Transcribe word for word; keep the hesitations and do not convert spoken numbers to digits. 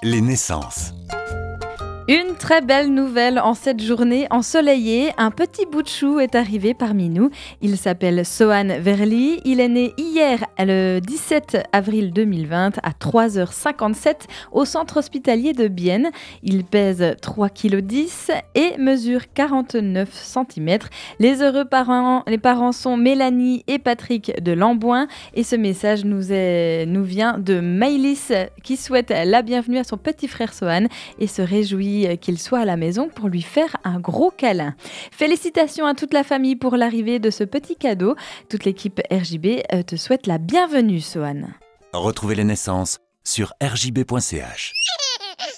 Les naissances. Une très belle nouvelle en cette journée ensoleillée. Un petit bout de chou est arrivé parmi nous. Il s'appelle Sohan Verli. Il est né hier, le dix-sept avril deux mille vingt, à trois heures cinquante-sept au centre hospitalier de Bienne. Il pèse trois virgule dix kilos et mesure quarante-neuf centimètres. Les heureux parents, les parents sont Mélanie et Patrick de Lamboin. Et ce message nous, est, nous vient de Maïlis qui souhaite la bienvenue à son petit frère Sohan et se réjouit qu'il soit à la maison pour lui faire un gros câlin. Félicitations à toute la famille pour l'arrivée de ce petit cadeau. Toute l'équipe R J B te souhaite la bienvenue, Sohan. Retrouvez les naissances sur r j b point c h.